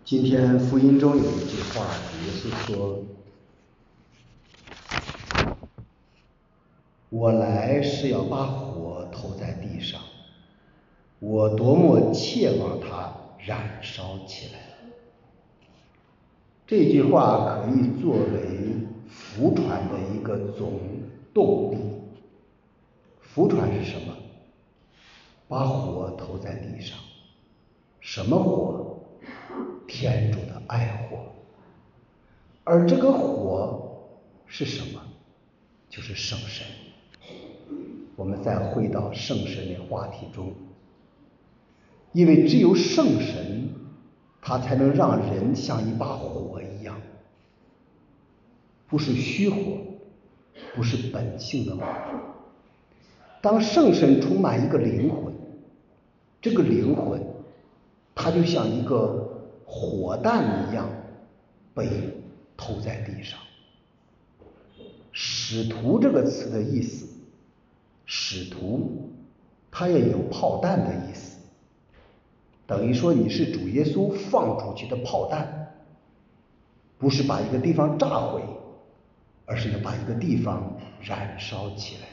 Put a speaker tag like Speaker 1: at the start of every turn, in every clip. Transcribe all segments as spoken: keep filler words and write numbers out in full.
Speaker 1: 今天福音中有一句话，耶稣说：“我来是要把火投在地上，我多么切望它燃烧起来。”这句话可以作为福传的一个总动力。福传是什么？把火投在地上。什么火？天主的爱火。而这个火是什么？就是圣神。我们再回到圣神的话题中，因为只有圣神，它才能让人像一把火一样，不是虚火，不是本性的火。当圣神充满一个灵魂，这个灵魂它就像一个火弹一样被投在地上。使徒这个词的意思，使徒它也有炮弹的意思，等于说你是主耶稣放出去的炮弹，不是把一个地方炸毁，而是要把一个地方燃烧起来。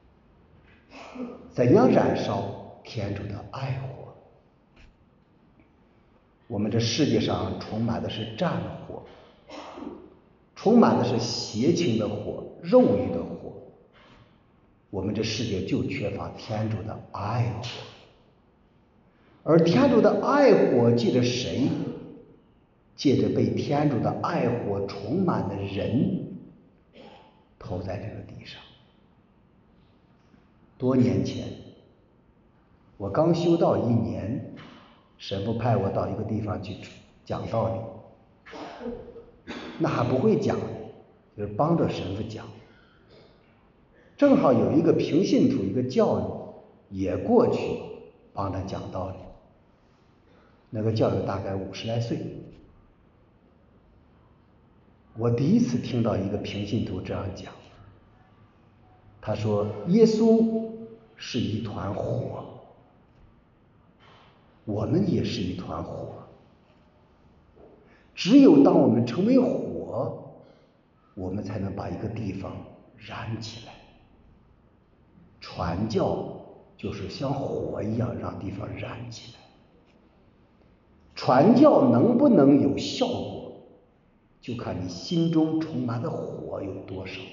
Speaker 1: 怎样燃烧？天主的爱火。我们这世界上充满的是战火，充满的是邪情的火，肉欲的火。我们这世界就缺乏天主的爱火。而天主的爱火借着谁？借着被天主的爱火充满的人投在这个地上。多年前，我刚修道一年，神父派我到一个地方去讲道理，那还不会讲，就是帮着神父讲。正好有一个平信徒，一个教友也过去帮他讲道理。那个教友大概五十来岁。我第一次听到一个平信徒这样讲，他说耶稣是一团火，我们也是一团火。只有当我们成为火，我们才能把一个地方燃起来。传教就是像火一样让地方燃起来。传教能不能有效果，就看你心中充满的火有多少。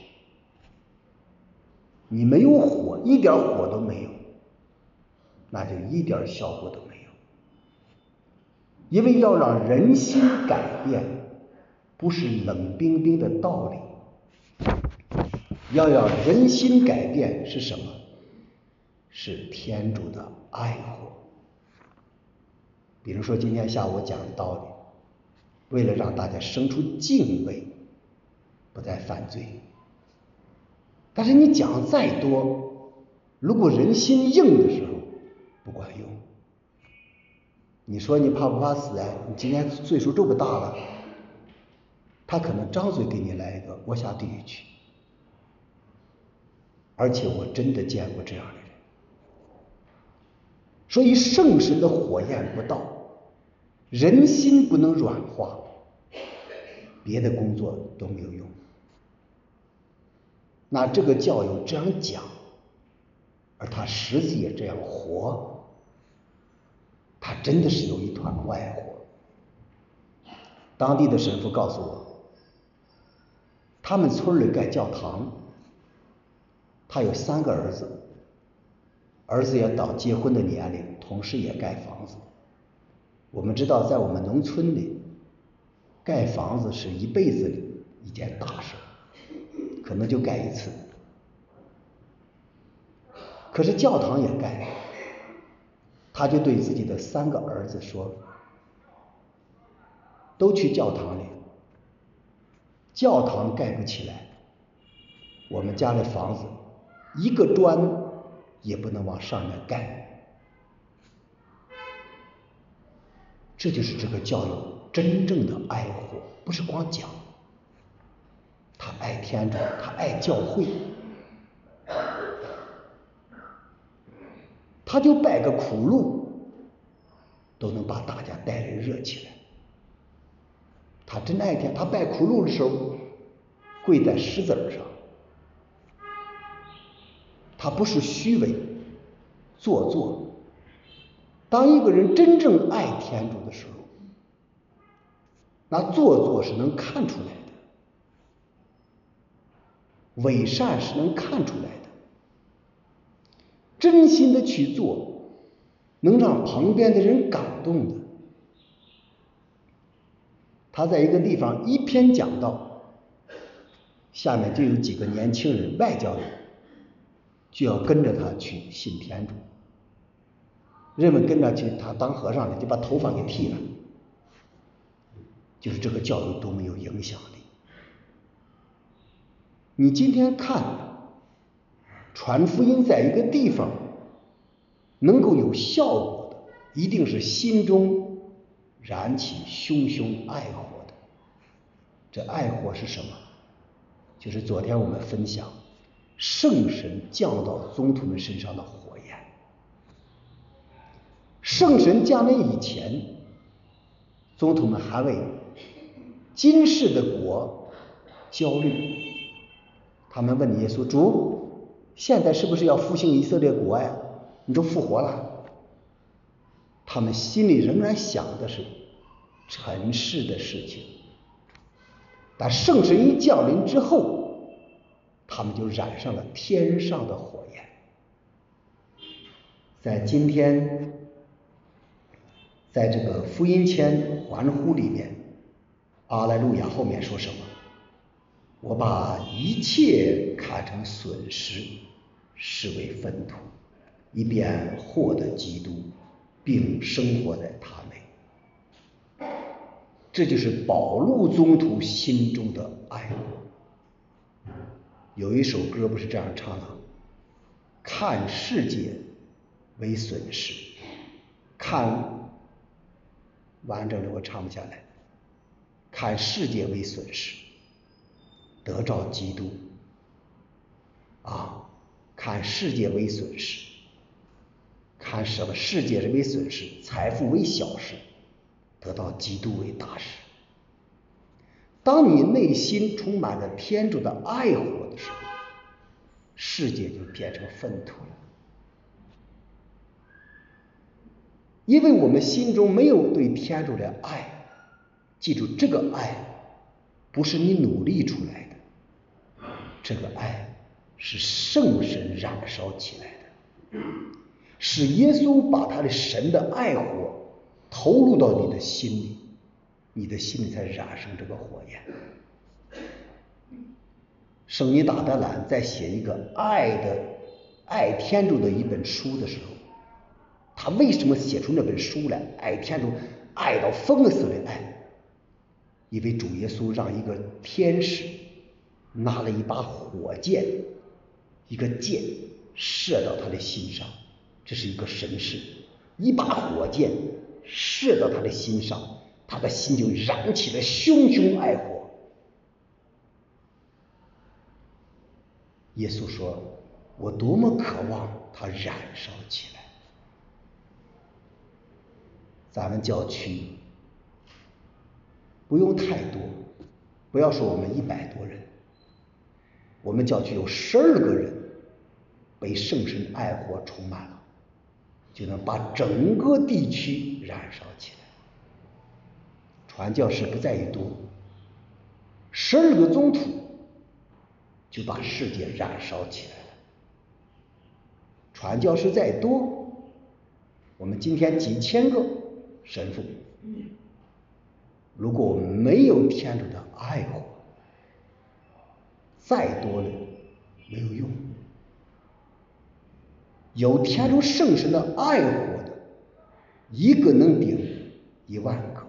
Speaker 1: 你没有火，一点火都没有，那就一点效果都没有。因为要让人心改变，不是冷冰冰的道理，要让人心改变是什么？是天主的爱火。比如说今天下午讲的道理，为了让大家生出敬畏，不再犯罪。但是你讲再多，如果人心硬的时候不管用。你说你怕不怕死啊？你今天岁数这么大了，他可能张嘴给你来一个我下地狱去。而且我真的见过这样的人。所以圣神的火焰不到，人心不能软化，别的工作都没有用。那这个教友这样讲，而他实际也这样活，他真的是有一团外火。当地的神父告诉我，他们村里盖教堂，他有三个儿子，儿子也到结婚的年龄，同时也盖房子。我们知道在我们农村里，盖房子是一辈子里一件大事，可能就盖一次。可是教堂也盖，他就对自己的三个儿子说，都去教堂里，教堂盖不起来，我们家的房子一个砖也不能往上面盖。这就是这个教友真正的爱火，不是光讲，他爱天主，他爱教会，他就拜个苦路都能把大家带人热起来。 他真爱天，他拜苦路的时候跪在石子儿上，他不是虚伪做作。当一个人真正爱天主的时候，那做作是能看出来的，伪善是能看出来的，真心的去做，能让旁边的人感动的。他在一个地方一篇讲道，下面就有几个年轻人，外教人，就要跟着他去信天主。人们跟着去他当和尚的，就把头发给剃了。就是这个教育多么有影响力。你今天看传福音在一个地方能够有效果的，一定是心中燃起熊熊爱火的。这爱火是什么？就是昨天我们分享圣神降到宗徒们身上的火焰。圣神降临以前，宗徒们还为今世的国焦虑。他们问耶稣：主，现在是不是要复兴以色列国呀？你都复活了。他们心里仍然想的是尘世的事情，但圣神一降临之后，他们就染上了天上的火焰。在今天，在这个福音签欢呼里面，阿莱路亚后面说什么？我把一切看成损失，视为粪土，以便获得基督，并生活在他内。这就是保禄宗徒心中的爱火。有一首歌不是这样唱的：看世界为损失，看完整的我唱不下来。看世界为损失，得着基督啊！看世界为损失，看什么世界是为损失，财富为小事，得到基督为大事。当你内心充满了天主的爱火的时候，世界就变成粪土了。因为我们心中没有对天主的爱。记住，这个爱不是你努力出来的，这个爱是圣神燃烧起来的，是耶稣把他的神的爱火投入到你的心里，你的心里才燃生这个火焰。圣女大德兰在写一个爱的爱天主的一本书的时候，他为什么写出那本书来？爱天主，爱到疯死的爱。因为主耶稣让一个天使拿了一把火箭，一个箭射到他的心上，这是一个神事。一把火箭射到他的心上，他的心就燃起了熊熊爱火。耶稣说：我多么渴望它燃烧起来。咱们教区不用太多，不要说我们一百多人，我们教区有十二个人被圣神爱火充满了，就能把整个地区燃烧起来。传教士不在于多，十二个宗徒就把世界燃烧起来了。传教士再多，我们今天几千个神父，如果我们没有天主的爱火，再多了没有用。有天主圣神的爱火的，一个能顶一万个。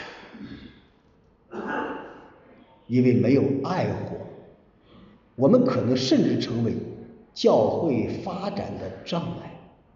Speaker 1: 因为没有爱火，我们可能甚至成为教会发展的障碍。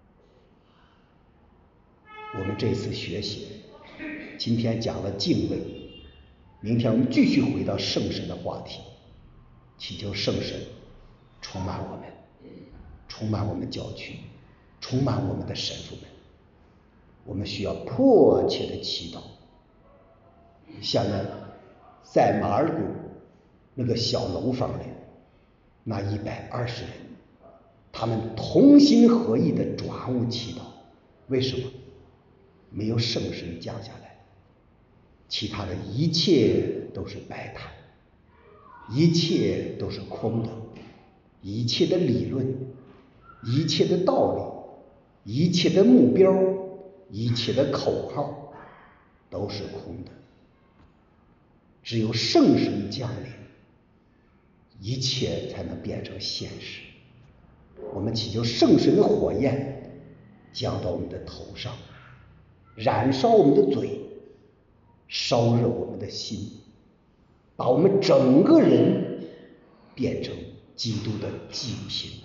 Speaker 1: 我们这次学习，今天讲了敬畏，明天我们继续回到圣神的话题，祈求圣神充满我们，充满我们教区，充满我们的神父们。我们需要迫切的祈祷。下面在马尔谷那个小楼房里，那一百二十人，他们同心合意的转物祈祷。为什么？没有圣神降下来，其他的一切都是白谈，一切都是空的，一切的理论，一切的道理，一切的目标，一切的口号都是空的。只有圣神降临，一切才能变成现实。我们祈求圣神的火焰降到我们的头上，燃烧我们的嘴，烧热我们的心，把我们整个人变成基督的祭品。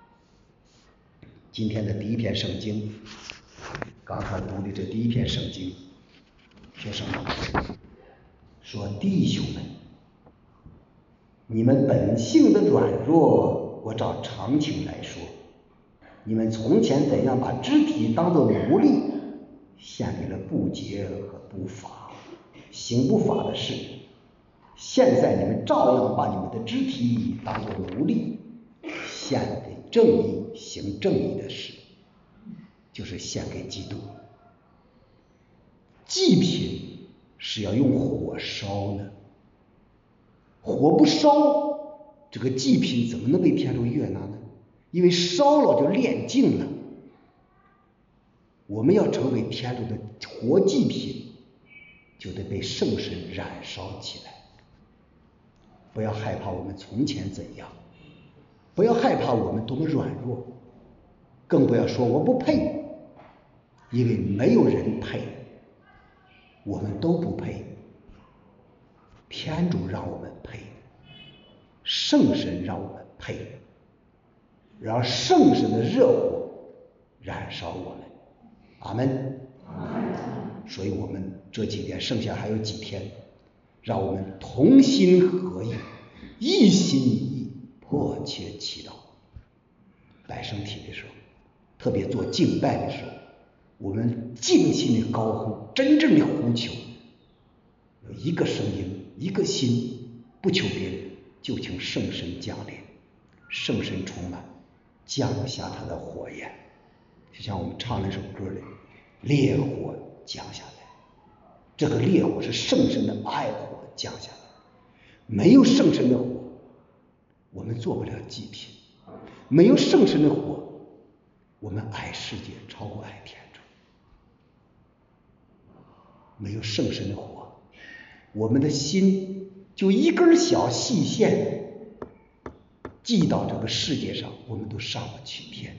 Speaker 1: 今天的第一篇圣经，刚才读的这第一篇圣经说什么？说弟兄们，你们本性的软弱，我照常情来说，你们从前怎样把肢体当作奴隶，献给了不洁和不法，行不法的事，现在你们照样把你们的肢体当作奴隶，献给正义，行正义的事，就是献给基督。祭品是要用火烧呢，火不烧，这个祭品怎么能被天主悦纳呢？因为烧了就炼净了。我们要成为天主的活祭品，就得被圣神燃烧起来。不要害怕我们从前怎样，不要害怕我们多么软弱，更不要说我不配，因为没有人配，我们都不配。天主让我们配，圣神让我们配，让圣神的热火燃烧我们。阿们。所以我们这几天剩下还有几天，让我们同心合意，一心一意，迫切祈祷。拜圣体的时候，特别做敬拜的时候，我们静心的高呼，真正的呼求，有一个声音，一个心，不求别的，就请圣神降临，圣神充满，降下他的火焰，就像我们唱那首歌里，烈火降下来。这个烈火是圣神的爱火降下来，没有圣神的火，我们做不了祭品；没有圣神的火，我们爱世界超过爱天主；没有圣神的火，我们的心就一根小细线系到这个世界上，我们都上不去天。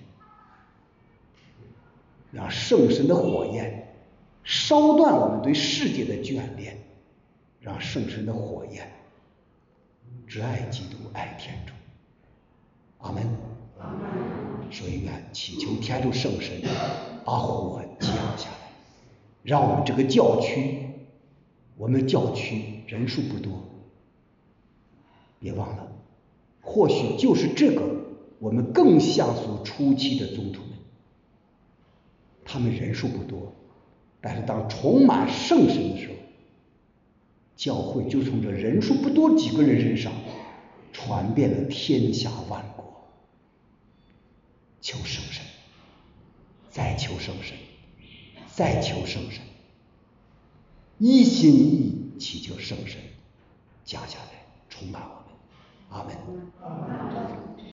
Speaker 1: 让圣神的火焰烧断我们对世界的眷恋，让圣神的火焰只爱基督，爱天主。阿门。所以愿祈求天主圣神把火降下来，让我们这个教区，我们教区人数不多，别忘了，或许就是这个我们更像素初期的宗徒们，他们人数不多，但是当充满圣神的时候，教会就从这人数不多几个人身上传遍了天下万国。求圣神，再求圣神，再求圣神，一心一意祈求圣神降下来充满我们。阿门。